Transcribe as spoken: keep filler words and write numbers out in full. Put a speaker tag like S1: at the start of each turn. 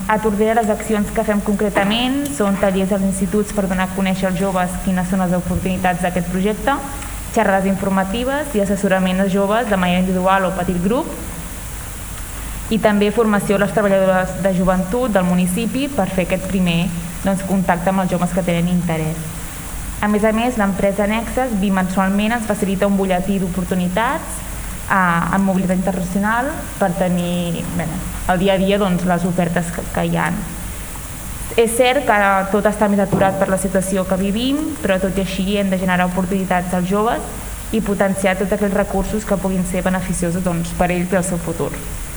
S1: A Tordera les accions que fem concretament són tallers als instituts per donar a conèixer als joves quines són les oportunitats d'aquest projecte, xerrades informatives i assessorament als joves de manera individual o petit grup, i també formació a les treballadores de joventut del municipi per fer aquest primer doncs, contacte amb els joves que tenen interès. A més a més, l'empresa Nexes bimensualment ens facilita un butlletí d'oportunitats en mobilitat internacional per tenir bé, al dia a dia doncs, les ofertes que, que hi ha. És cert que tot està més aturat per la situació que vivim, però tot i així hem de generar oportunitats als joves i potenciar tots aquells recursos que puguin ser beneficiosos doncs, per ells i el seu futur.